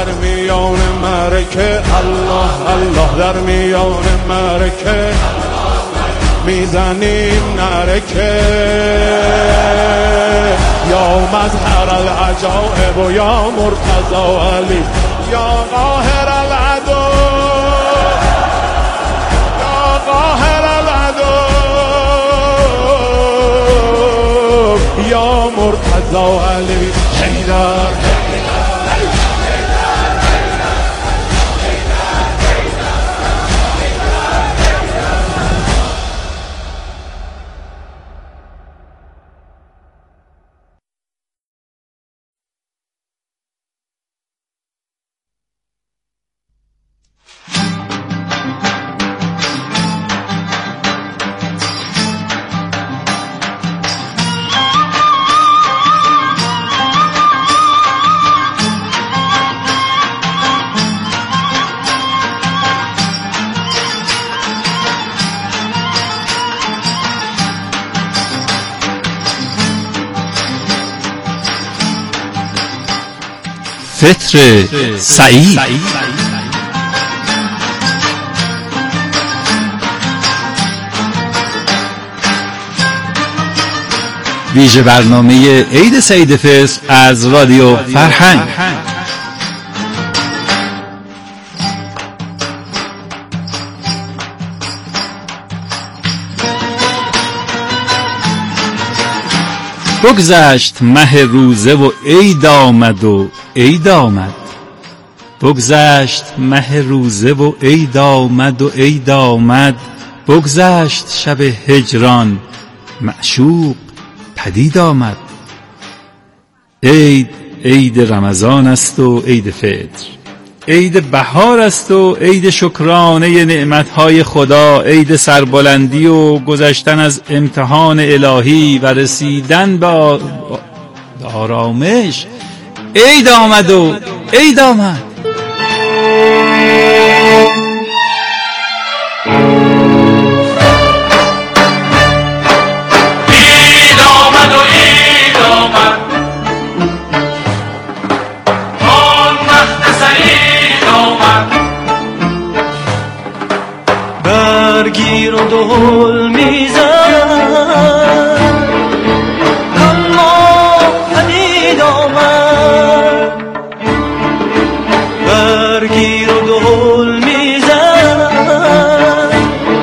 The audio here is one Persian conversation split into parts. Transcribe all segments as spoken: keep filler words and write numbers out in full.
در میان معرکه، الله الله در میان معرکه میزنیم نرکه. یا مظهر العجائب و یا مرتضی علی، یا قاهر العدو، یا قاهر العدو، یا مرتضی علی. حیدر فطر سعید. ویژه برنامه عید سعید فطر از رادیو فرهنگ. بگذشت مه روزه و عید آمد و عید آمد. بگذشت مه روزه و عید آمد و عید آمد. بگذشت شب هجران معشوق پدید آمد. عید عید رمضان است و عید فطر، عید بهار است و عید شکرانه نعمتهای خدا، عید سربلندی و گذشتن از امتحان الهی و رسیدن به آرامش. عید آمد و عید آمد. برگیر و دهل میزن، اما پدید آمد. برگیر و دهل میزن،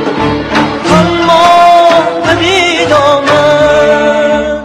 اما پدید آمد.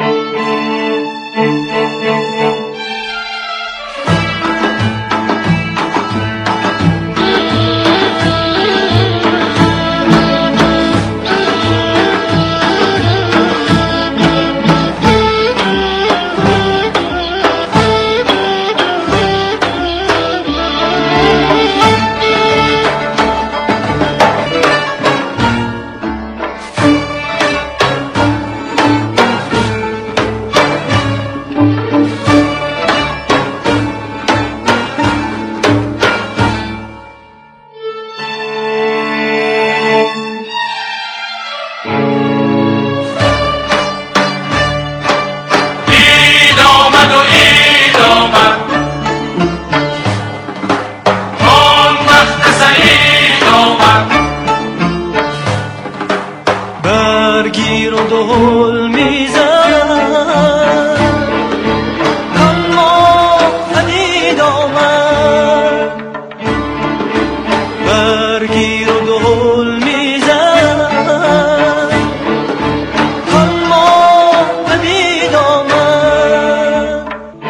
برگیر و دهل میزن، اما پدید آمد. برگیر و دهل میزن، اما پدید آمد.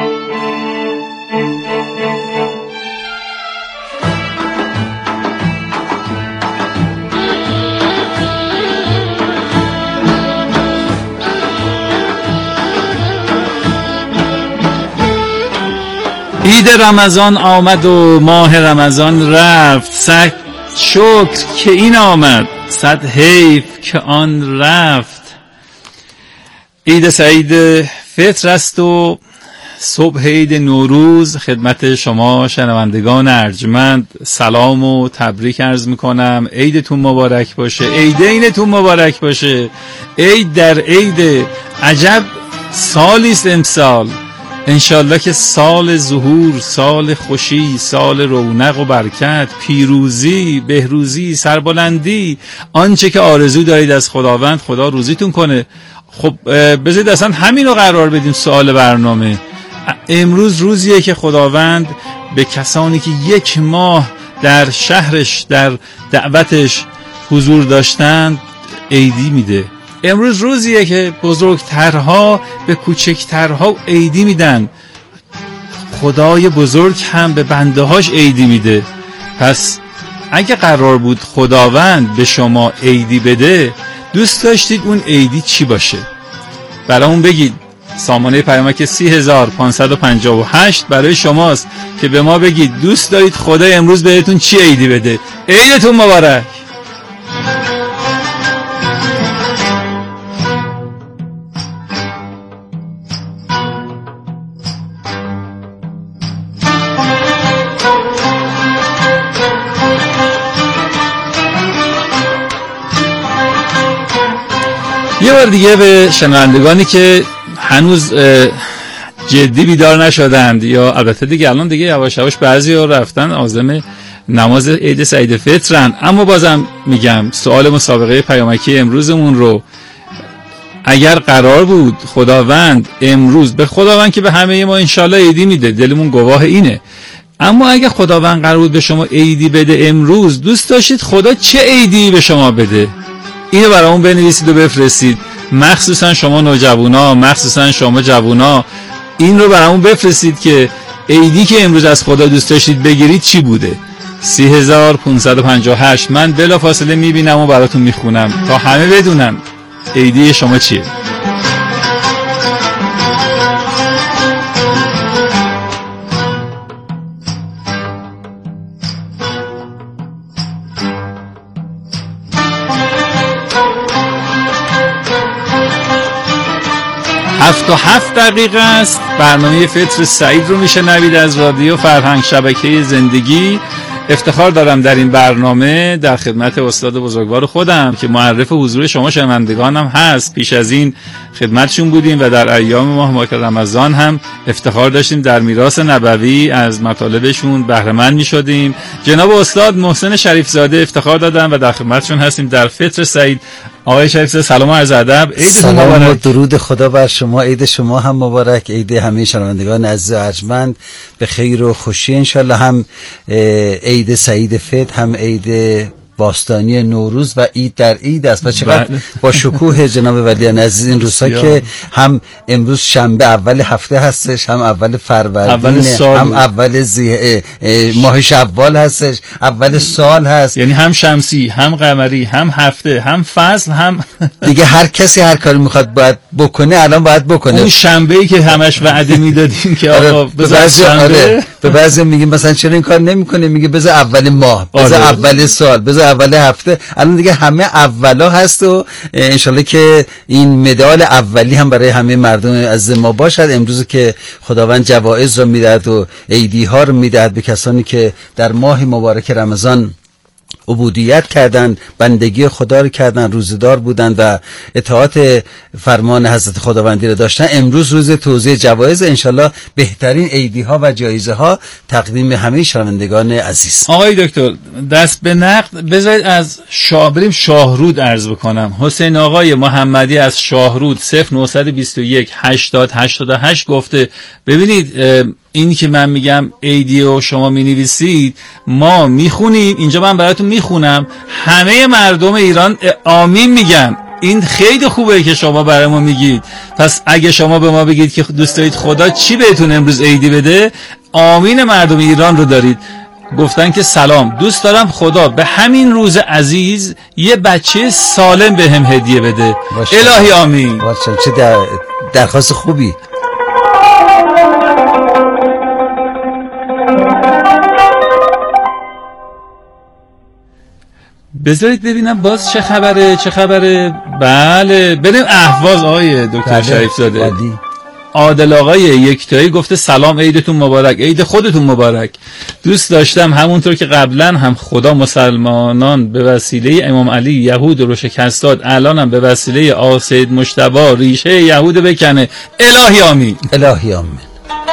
عید رمضان آمد و ماه رمضان رفت. صد شکر که این آمد، صد حیف که آن رفت. عید سعید فطر است و صبح عید نوروز. خدمت شما شنوندگان ارجمند سلام و تبریک عرض میکنم. عیدتون مبارک باشه، عیدینتون مبارک باشه. عید در عید، عجب سالیست امسال. انشالله که سال ظهور، سال خوشی، سال رونق و برکت، پیروزی، بهروزی، سربلندی، آنچه که آرزو دارید از خداوند خدا روزیتون کنه. خب بذارید اصلا همین رو قرار بدیم سوال برنامه. امروز روزیه که خداوند به کسانی که یک ماه در شهرش در دعوتش حضور داشتند عیدی میده. امروز روزیه که بزرگترها به کوچکترها عیدی میدن. خدای بزرگ هم به بنده هاش عیدی میده. پس اگه قرار بود خداوند به شما عیدی بده، دوست داشتید اون عیدی چی باشه؟ برامون بگید. سامانه پیامک سی هزار پانصد و پنجاه و هشت برای شماست که به ما بگید دوست دارید خدا امروز بهتون چی عیدی بده. عیدتون مبارک. یه بار دیگه به شنوندگانی که هنوز جدی بیدار نشدند، یا البته دیگه الان دیگه یواش یواش بعضی‌ها رفتن عازم نماز عید سعید فطرن، اما بازم میگم سوال مسابقه پیامکی امروزمون رو اگر قرار بود خداوند امروز، به خداوند که به همه ما انشالله عیدی میده، دلمون گواه اینه، اما اگه خداوند قرار بود به شما عیدی بده امروز، دوست داشتید خدا چه عیدی به شما بده؟ اینو برامون بنویسید و بفرستید. مخصوصا شما نوجوانا، مخصوصا شما جوانا، این رو برامون بفرستید که عیدی که امروز از خدا دوست داشتید بگیرید چی بوده. سی هزار پانصد و پنجاه و هشت. من بلا فاصله میبینم و براتون میخونم تا همه بدونن عیدی شما چیه. هفت و هفت دقیقه است. برنامه فطر سعید رو میشنوید از رادیو فرهنگ شبکه زندگی. افتخار دارم در این برنامه در خدمت استاد بزرگوار خودم که معرف حضور شما شنوندگانم هست. پیش از این خدمتشون بودیم و در ایام ماه ماه رمضان هم افتخار داشتیم در میراث نبوی از مطالبشون بهره مند میشدیم. جناب استاد محسن شریف زاده افتخار دادن و در خدمتشون هستیم در فطر سعید. آقای شریف زاده سلام و عرض ادب. عیدتون مبارک. و درود خدا بر شما. عید شما هم مبارک. عید همه شنوندگان عزیز و ارجمند به خیر و خوشی انشالله. هم عید سعید فطر، هم عید باستانی نوروز و عید در عید است و چقدر با شکوه جناب ولی عزیز این روزها که هم امروز شنبه اول هفته هستش، هم اول فروردین، هم اول زی... ماه شوال هستش، اول سال هست، یعنی هم شمسی هم قمری هم هفته هم فصل هم دیگه هر کسی هر کاری میخواد باید بکنه الان باید بکنه. اون شنبه‌ای که همش وعده میدادیم که آقا بذار شنبه، به بعضی میگیم مثلا چرا این کار نمیکنه، میگه بذار اول ماه، بذار اول سال، بذار اول هفته. الان دیگه همه اولا هست و انشالله که این مدال اولی هم برای همه مردم از ما باشد. امروز که خداوند جوایز رو میدهد و عیدی ها رو میدهد به کسانی که در ماه مبارک رمضان عبودیت کردن، بندگی خدا رو کردن، روزدار بودن و اطاعت فرمان حضرت خداوندی رو داشتن. امروز روز توزیع جوایز، انشالله بهترین عیدی ها و جایزه ها تقدیم همه شنوندگان عزیز. آقای دکتر دست به نقد بذارید از شاه بریم شاهرود عرض بکنم. حسین آقای محمدی از شاهرود صفر نه دو یک هشتاد هشتاد و هشت گفته ببینید این که من میگم عیدی و شما مینویسید، ما میخونیم اینجا، من براتون میخونم، همه مردم ایران آمین میگن. این خیلی خوبه که شما برای ما میگید. پس اگه شما به ما بگید که دوست دارید خدا چی بهتون امروز عیدی بده، آمین مردم ایران رو دارید. گفتن که سلام، دوست دارم خدا به همین روز عزیز یه بچه سالم به هم هدیه بده. باشه. الهی آمین. باشه. چه در... درخواست خوبی. بذارید ببینم باز چه خبره چه خبره. بله بریم اهواز. آقای دکتر شریف زاده عادل آقای یکتایی گفته سلام، عیدتون مبارک، عید خودتون مبارک. دوست داشتم همونطور که قبلا هم خدا مسلمانان به وسیله امام علی یهود رو شکست داد، الانم به وسیله آقا سید مجتبی ریشه یهود بکنه. الهی آمین. الهی آمین.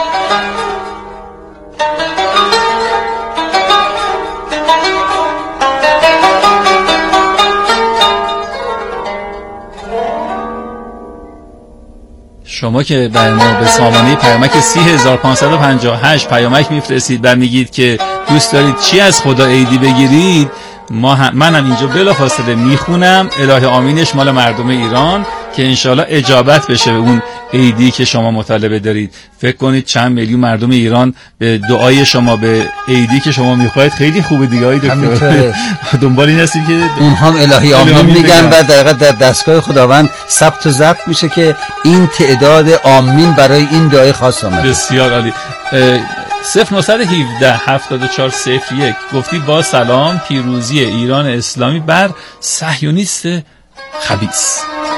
شما که برای ما به سامانه پیامک سی هزار و پانصد و پنجاه و هشت پیامک میفرستید و میگید که دوست دارید چی از خدا عیدی بگیرید، ما هم منم اینجا بلافاصله میخونم الهی آمینش مال مردم ایران که انشالله اجابت بشه به اون عیدی که شما مطالبه دارید. فکر کنید چند میلیون مردم ایران به دعای شما به عیدی که شما میخواید خیلی خوبه دیگه های دکتر. دنبال این هستیم که اونها هم الهی آمین میگن و دقیقا در دستگاه خداوند ثبت و ضبط میشه که این تعداد آمین برای این دعای خاص آمده. بسیار عالی. صفر نهصد و هفده هفتاد و چهار صفر یک گفتی با سلام، پیروزی ایران اسلامی بر صهیونیست خبیث.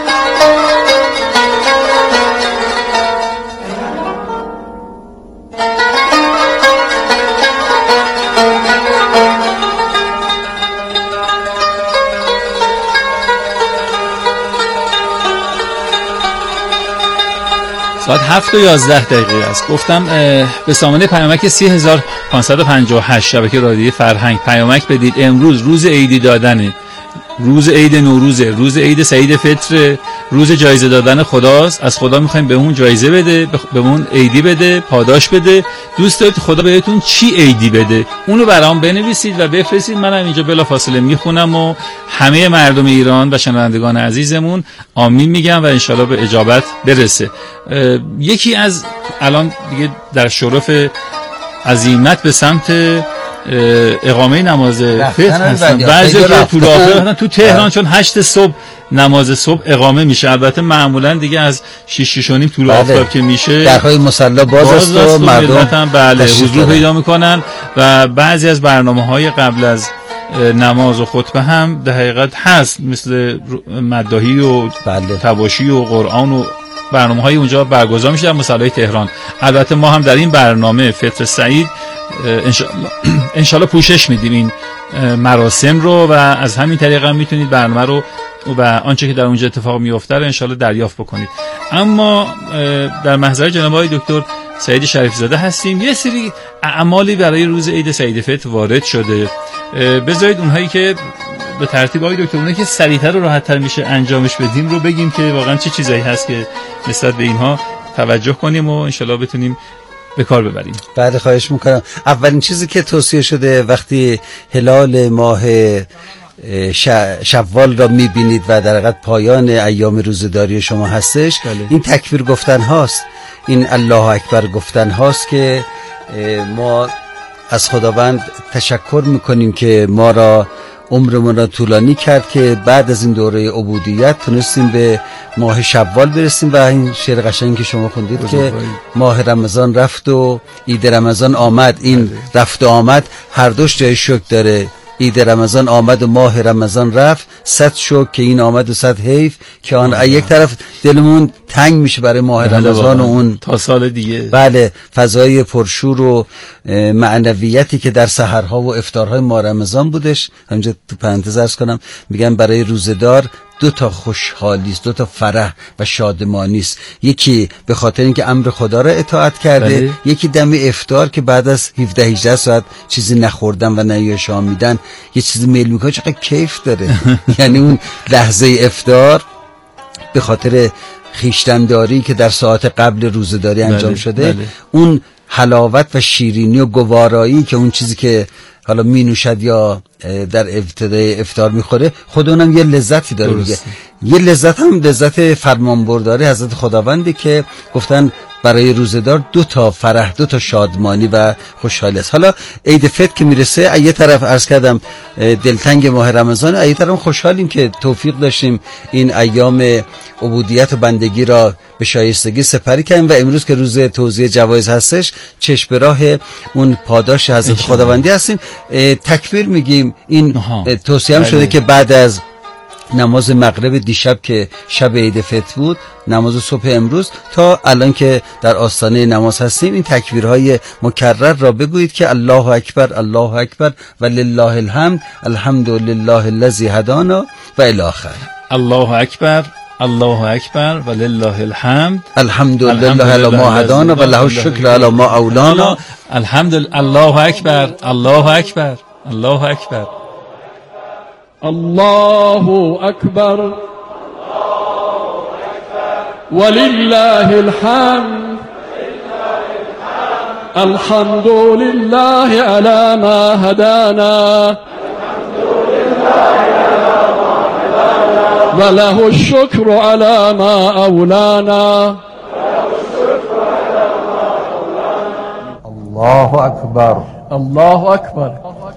ساعت هفت و یازده دقیقه است. گفتم به سامانه پیامک سی هزار و پانصد و پنجاه و هشت شبکه رادیویی فرهنگ پیامک بدید. امروز روز عیدی دادنه، روز عید نوروزه، روز عید سعید فطر، روز جایزه دادن خداست. از خدا میخوایم به اون جایزه بده، به اون عیدی بده، پاداش بده. دوست دارید خدا بهتون چی عیدی بده اونو برام بنویسید و بفرستید. منم اینجا بلافاصله میخونم و همه مردم ایران و شنوندگان عزیزمون آمین میگم و انشالله به اجابت برسه. یکی از الان دیگه در شرف عزیمت به سمت اقامه نماز فطر هستن. بعضی که تو راه تو تهران چون هشت صبح نماز صبح اقامه میشه، البته معمولا دیگه از شش شش و نیم طول آفتاب که میشه درهای مصلی باز است و مردم بله حضور پیدا میکنن و بعضی از برنامه‌های قبل از نماز و خطبه هم در حقیقت هست، مثل مداحی و بله. تواشی و قرآن و برنامه‌های اونجا برگزار میشه در مصلی تهران. البته ما هم در این برنامه فطر سعید انشالله پوشش میدیم این مراسم رو و از همین طریق هم میتونید برنامه رو و آنچه که در اونجا اتفاق میفته رو انشالله دریافت بکنید. اما در محضر جناب آقای دکتر سعید شریف زاده هستیم. یه سری اعمالی برای روز عید سعید فطر وارد شده، بذارید اونهایی که به ترتیب آقای دکتر اونایی که سریعتر و راحت‌تر میشه انجامش بدیم رو بگیم که واقعا چه چیزایی هست که نسبت به اینها توجه کنیم و انشالله بتونیم به کار ببریم. بله خواهش میکنم. اولین چیزی که توصیه شده وقتی هلال ماه شوال را میبینید و در حقیقت پایان ایام روزداری شما هستش، بله. این تکبیر گفتن هاست، این الله اکبر گفتن هاست که ما از خداوند تشکر میکنیم که ما را عمرمون را طولانی کرد که بعد از این دوره عبودیت تونستیم به ماه شوال برسیم و این شعر قشنگی که شما خوندید که ماه رمضان رفت و عید رمضان آمد. این رفت و آمد هر دوش جای شکر داره. عید رمضان آمد و ماه رمضان رفت، صد شکر که این آمد و صد حیف که آن اه. یک طرف دلمون تنگ میشه برای ماه رمضان و اون تا سال دیگه بله فضای پرشور و معنویتی که در سحرها و افطارهای ماه رمضان بودش. همینجا تو پرانتز عرض کنم میگن برای روزدار دو تا خوشحالی است، دو تا فرح و شادمانی است. یکی به خاطر اینکه امر خدا را اطاعت کرده، بله. یکی دم افطار که بعد از هفده هجده ساعت چیزی نخوردن و نه شامیدن یه چیزی میل میکنه، چقدر کیف داره. یعنی اون لحظه افطار به خاطر خویشتن‌داری که در ساعت قبل روزداری انجام بله. شده بله. اون حلاوت و شیرینی و گوارایی که اون چیزی که حالا می نوشد یا در ابتدای افطار میخوره خود اونم یه لذتی داره دیگه. یه لذت هم لذت فرمانبرداری حضرت خداونده که گفتن برای روزدار دو تا فرح، دو تا شادمانی و خوشحالی است. حالا عید فطر که میرسه، یه طرف عرض کردم دلتنگ ماه رمضان، یه طرف خوشحالیم که توفیق داشتیم این ایام عبودیت و بندگی را به شایستگی سپری کردیم و امروز که روز توزیع جوایز هستش چشم به راه اون پاداش حضرت خداوندی هستیم. تکبیر میگیم. این توصیه هم شده که بعد از نماز مغرب دیشب که شب عید فطر بود، نماز صبح امروز تا الان که در آستانه نماز هستیم، این تکبیرهای مکرر را بگویید که الله اکبر الله اکبر و لله الحمد الحمد لله الذی هدانا و الی آخر. الله اکبر الله اکبر و لله الحمد الحمد لله علی ما هدانا و له الشکر علی ما اولانا. الحمد الله اکبر الله اکبر الله اکبر الله اکبر ولله الحمد الحمد لله على ما هدانا وله الشكر على ما أولانا. الله أكبر الله أكبر.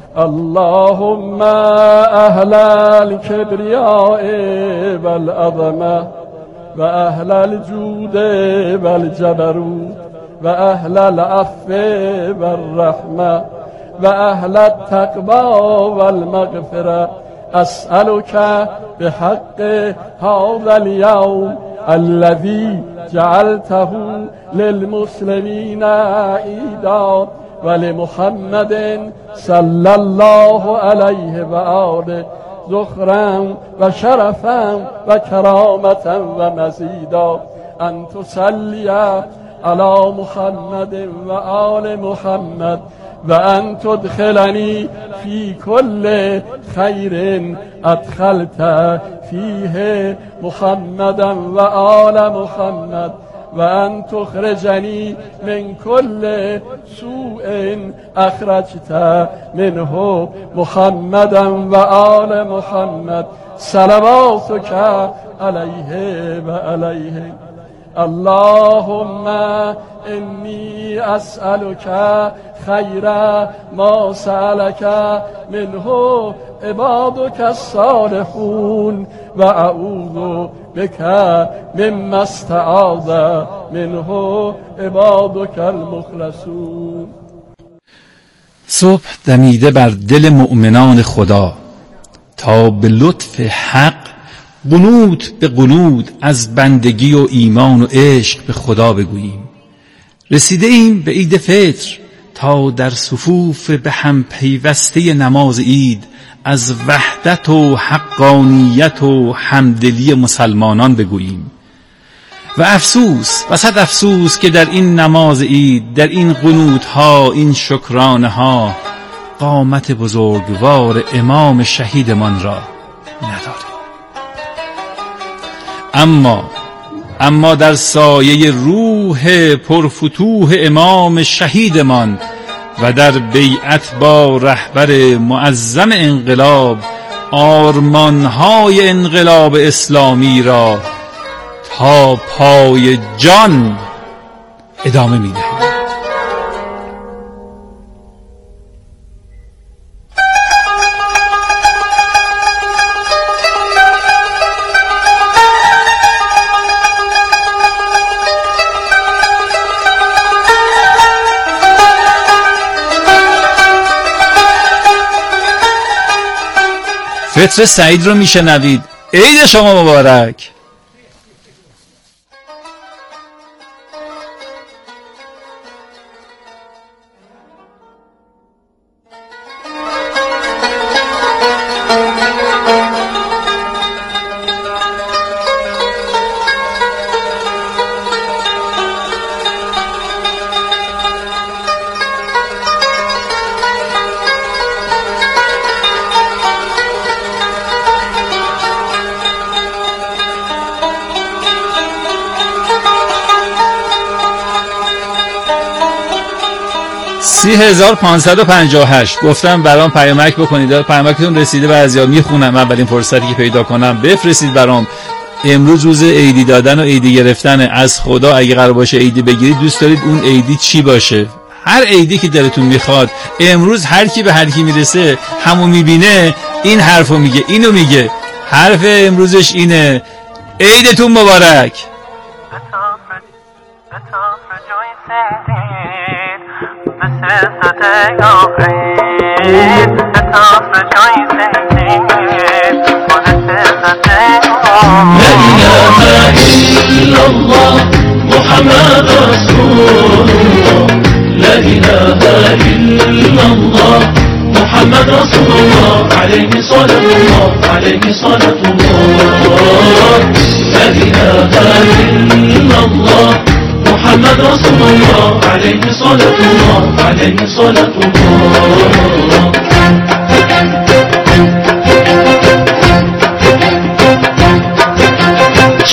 اللهم أهل الكبرياء والعظمة وأهل الجود والجبروت وأهل العفو والرحمة وأهل التقوى والمغفرة أسألك بحق هذا اليوم الذي جعلته للمسلمين عيدا ولمحمد صلى الله عليه وآله ذخرا وشرفا وكرامة ومزيدا أن تصلي على محمد وآل محمد وأن تدخلني في كل خير أدخلت فيه محمدا وآل محمد وأن تخرجني من كل سوء أخرجت منه محمدا وآل محمد صلواتك عليه وعليهم. اللهم إني أسألك خير ما سألك منه عبادك الصالحون وأعوذ بك مما استعاذ منه عبادك المخلصون. صبح دمیده بر دل مؤمنان خدا تا به لطف حق قنوت به قنوت از بندگی و ایمان و عشق به خدا بگوییم. رسیده ایم به عید فطر تا در صفوف به هم پیوسته نماز عید از وحدت و حقانیت و همدلی مسلمانان بگوییم. و افسوس و صد افسوس که در این نماز عید، در این قنوت ها، این شکرانه ها قامت بزرگوار امام شهیدمان را نداریم. اما اما در سایه روح پرفتوح امام شهیدمان و در بیعت با رهبر معظم انقلاب آرمانهای انقلاب اسلامی را تا پای جان ادامه می‌دهیم. فطر سعید رو میشنوید. عید شما مبارک. سی هزار پانصد و پنجاه و هشت گفتم برام پیامک بکنید. پیامکتون رسیده، بعضیا میخونم اولین فرصتی که پیدا کنم بفرستید برام. امروز روز عیدی دادن و عیدی گرفتن از خدا. اگه قرار باشه عیدی بگیرید، دوست دارید اون عیدی چی باشه؟ هر عیدی که دلتون میخواد. امروز هر کی به هر کی میرسه همو میبینه این حرفو میگه، اینو میگه. حرف امروزش اینه: عیدتون مبارک. لا إله إلا الله محمد رسول الله. لا إله إلا الله محمد رسول الله. عليه صلاة الله عليه صلاة الله. لا إله إلا الله محمد رسول الله. عليه صلاة الله عليه صلاة الله.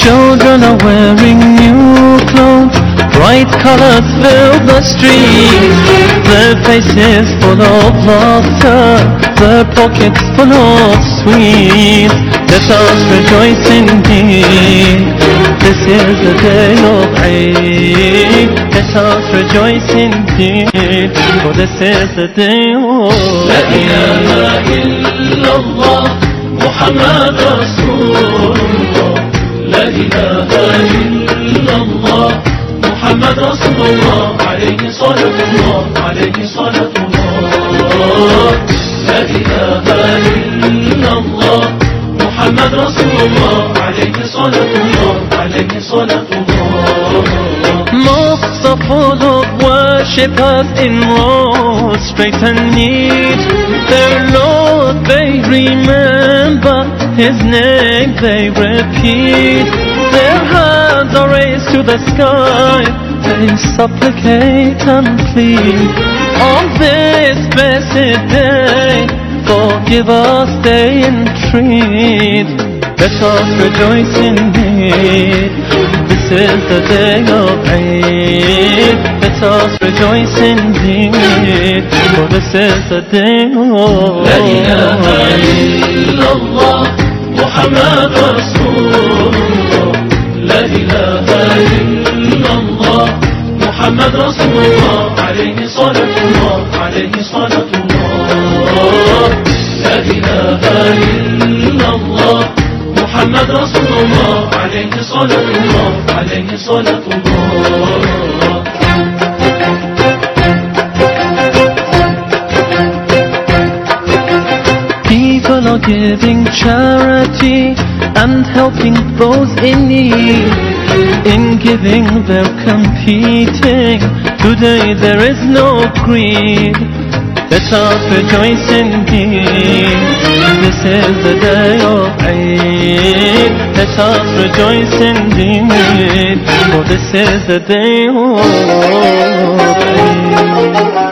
Children are wearing new clothes, bright colors fill the streets. Their faces full of laughter, their pockets full of sweets. Let us rejoice indeed, this is the day of Eid. Let us rejoice indeed, for this is the day of La ilaha illallah, Muhammad Rasulullah. La ilaha illallah, Muhammad Rasulullah. Alayhi salatullah, alayhi salatullah. La ilaha illallah, Muhammad Rasulullah. Alayhi salatullah, alayhi salatullah. Mosques are full of worshippers in rows, straight and neat. Their Lord they remember, His name they repeat. Their hands are raised to the sky, they supplicate and plead. On this blessed day, forgive us they entreat. Let us rejoice indeed, this is the day of Eid. Let us rejoice indeed, for this is the day of La ilaha illallah, Muhammad Rasulullah. La ilaha illallah, Muhammad Rasulullah. Alayhi salatullah, alayhi salatullah. La ilaha illallah, Muhammad Rasulullah. Alayhi salatullah, alayhi salatullah. People are giving charity and helping those in need. In giving they're competing, today there is no greed. Let us rejoice indeed, this is the day of Eid. Let us rejoice indeed, for this is the day of Eid.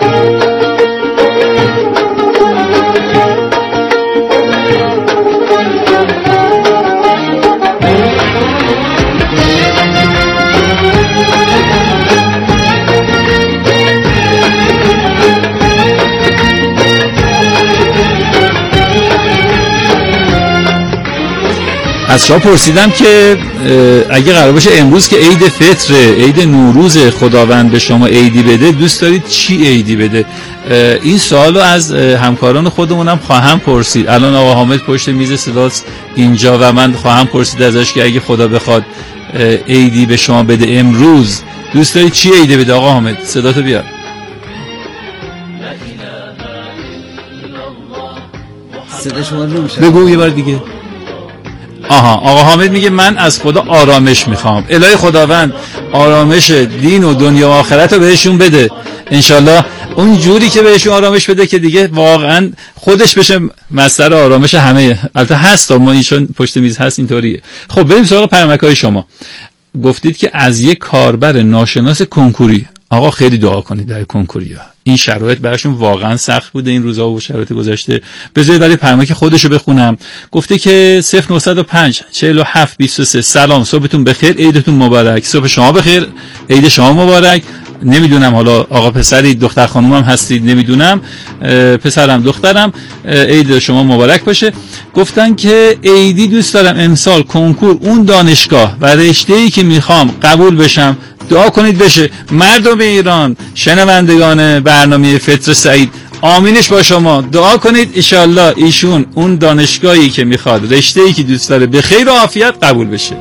از شما پرسیدم که اگه قرار باشه امروز که عید فطر، عید نوروز، خداوند به شما عیدی بده، دوست دارید چی عیدی بده؟ این سوالو از همکاران خودمونم خواهم پرسید. الان آقا حامد پشت میز صداست اینجا و من خواهم پرسید ازش که اگه خدا بخواد عیدی به شما بده امروز، دوست دارید چی عیدی بده؟ آقا حامد صداتو بیار. صدا شما نمیشه. بگو یه بار دیگه. آها، آقا حامد میگه من از خدا آرامش میخوام. الهی خداوند آرامش دین و دنیا و آخرت رو بهشون بده انشالله، اون جوری که بهشون آرامش بده که دیگه واقعا خودش بشه مصدر آرامش همه. البته هست ما ایشون پشت میز هست اینطوریه. خب بریم سراغ پیامک‌های شما. گفتید که از یک کاربر ناشناس کنکوری، آقا خیلی دعا کنید در کنکوریا، این شرایط براشون واقعا سخت بوده این روزا و شرایط گذشته. بذارید ولی پیامک خودشو بخونم. گفته که صفر نه صفر پنج چهل و هفت بیست و سه سلام، صبحتون بخیر، عیدتون مبارک. صبح شما بخیر، عید شما مبارک. نمیدونم حالا آقا پسری دختر خانوم هم هستید، نمیدونم پسرم دخترم، عید شما مبارک باشه. گفتن که عیدی دوست دارم امسال کنکور اون دانشگاه و رشته‌ای که میخوام قبول بشم، دعا کنید بشه. مردم ایران، شنوندگان برنامه فطر سعید، آمینش با شما، دعا کنید انشالله ایشون اون دانشگاهی که میخواد، رشته‌ای که دوست داره به خیر و عافیت قبول بشه.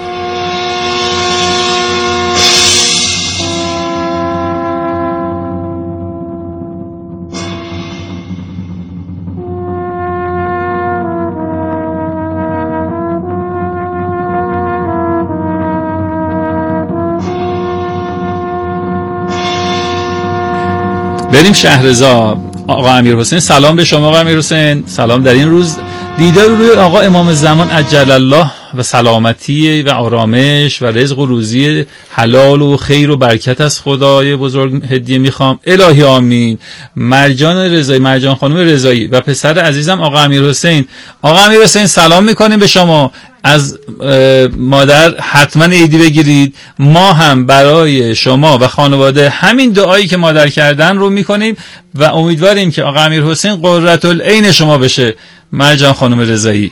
بریم شهرزا. آقا امیرحسین سلام به شما. آقا امیرحسین سلام. در این روز دیدار روی آقا امام زمان عجل الله و سلامتی و آرامش و رزق و روزی حلال و خیر و برکت از خدای بزرگ هدیه میخوام. الهی آمین. مرجان رضایی، مرجان خانم رضایی و پسر عزیزم آقا امیرحسین. آقا امیرحسین سلام میکنیم به شما. از مادر حتما عیدی بگیرید. ما هم برای شما و خانواده همین دعایی که مادر کردن رو میکنیم و امیدواریم که آقا امیرحسین قرةالعین شما بشه. مرجان خانم رضایی.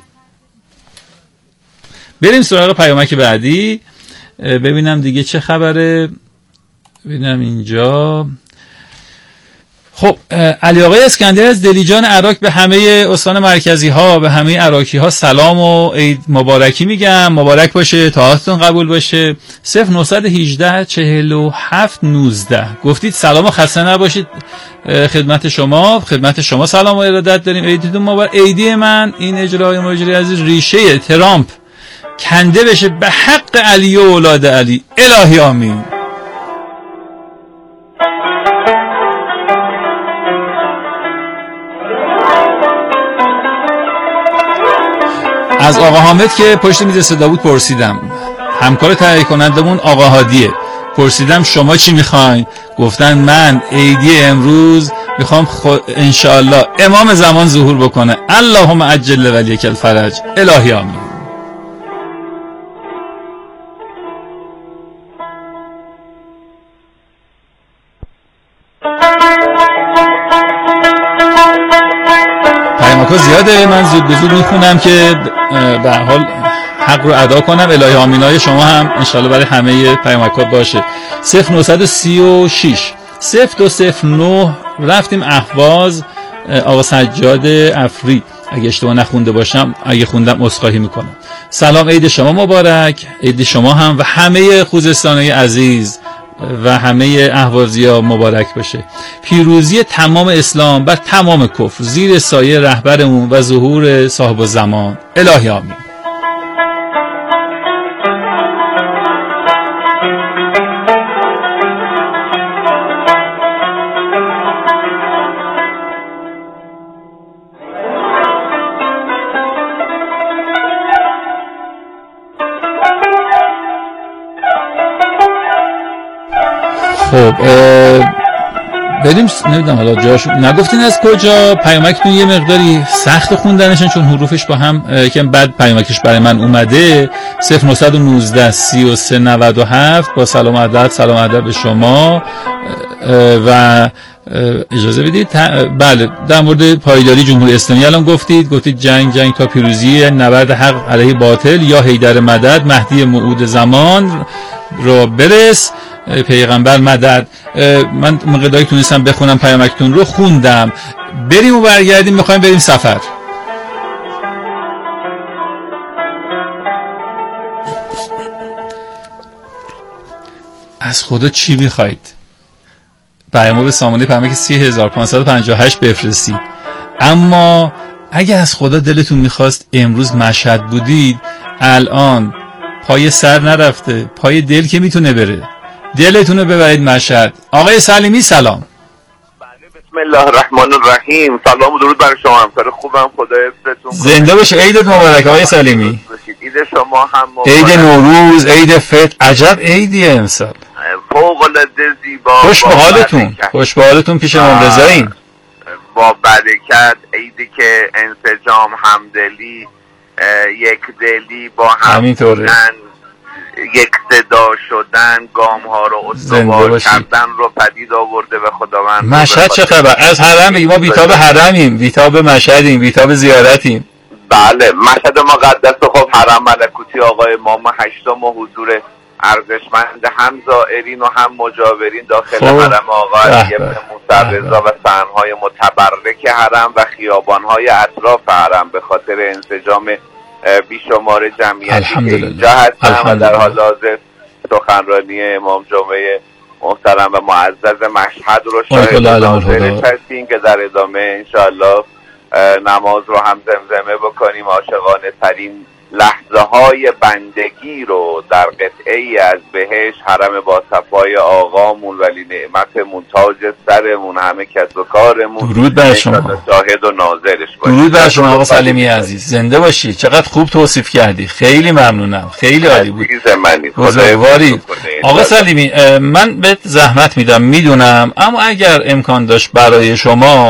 بریم سراغ پیامک بعدی ببینم دیگه چه خبره. ببینم اینجا. خب علی آقای اسکندری از دلیجان عراق به همه استان مرکزی ها، به همه عراقی ها سلام و عید مبارکی میگم. مبارک باشه، طاعتتون قبول باشه. صفر نهصد و هجده چهل و هفت نوزده گفتید سلام و خسته نباشید خدمت شما. خدمت شما سلام و ارادت داریم. عیدتون مبارک. عیدی من این اجرای مجری عزیز ریشه ترامپ کنده بشه به حق علی و اولاد علی. الهی آمین. از آقا حامد که پشت میز صدا بود پرسیدم، همکار تهیه کنندمون آقا هادیه، پرسیدم شما چی میخواین؟ گفتن من عیدی امروز میخوام خود انشاءالله امام زمان ظهور بکنه. اللهم عجل ولیک الفرج. الهی آمین. پیامک‌ها زیاده، من زود به زود میخونم که به هر حال حق رو ادا کنم. الهی آمینای شما هم انشالله برای همه پیامک‌ها باشه. صفر نهصد و سی و شش صفر دو صفر نه رفتیم اهواز. آقا سجاد افری اگه اشتباه نخونده باشم، اگه خوندم عذرخواهی میکنم. سلام، عید شما مبارک. عید شما هم و همه خوزستانی عزیز و همه اهوازی‌ها مبارک باشه. پیروزی تمام اسلام بر تمام کفر زیر سایه رهبرمون و ظهور صاحب الزمان. الهی آمین. خب بریم. نمیدونم حالا جاش نگفتین از کجا. پیامکتون یه مقداری سخت خوندنشن چون حروفش با هم که بعد پیامکش برای من اومده. صفر نهصد و نوزده سی و سه نود و هفت با سلام ادب. سلام ادب به شما و اجازه بدید بله در مورد پایداری جمهوری اسلامی الان گفتید گفتید جنگ جنگ تا پیروزی، نبرد حق علیه باطل، یا حیدر مدد، مهدی موعود زمان رو برس، پیغمبر مدد. من مقداری تونستم بخونم پیامکتون رو خوندم. بریم و برگردیم. میخوایم بریم سفر. از خدا چی میخواید؟ پیامو به سامانه پیامک سی هزار و پانصد و پنجاه و هشت بفرستید. اما اگه از خدا دلتون میخواست امروز مشهد بودید، الان پای سر نرفته، پای دل که میتونه بره. دلتون رو ببرید مشهد. آقای سلیمی سلام. بله بسم الله الرحمن الرحیم. سلام و درود برای شما همکار خوبم. خدا حفظتون. زنده باشه. عیدت مبارک آقای سلیمی. عید شما هم مبارک. عید نوروز، عید فطر. عجب عیدیه امسال. فوق العاده زیبا. خوش به حالتون. خوش به حالتون پیش امام رضاییم. با برکت. عیدی که انسجام، همدلی، یک دلی با هم همینطوره. یک صدا شدن، گام ها رو استوار کردن رو پدید آورده به خداوند. مشهد چه خبر؟ از حرم ما بیتاب حرمیم، بیتاب مشهدیم، بیتاب زیارتیم. بله مشهد مقدس. خب حرم ملکوتی آقای امام هشتم و حضور ارزشمند هم زائرین و هم مجاورین داخل حرم آقا علی ابن موسی رضا و صحنهای متبرک حرم و خیابانهای اطراف حرم به خاطر انسجام بیشمار جمعیتی که اینجا هستم و در حال حاضر سخنرانی امام جمعه محترم و معزز مشهد رو شاهد حاضرش هستیم که در ادامه انشاءالله نماز رو هم زمزمه بکنیم. عاشقانه ترین لحظه های بندگی رو در قطعه ای از بهش حرم با صفای آقامون ولی نعمتمون تاج سرمون همه کس و کارمون درود بر شما شاهد و ناظرش باشه. درود بر شما آقا سلیمی عزیز، زنده باشی. چقدر خوب توصیف کردی، خیلی ممنونم، خیلی عالی بود. بزرگواری آقا سلیمی. من بهت زحمت میدم میدونم، اما اگر امکان داشت برای شما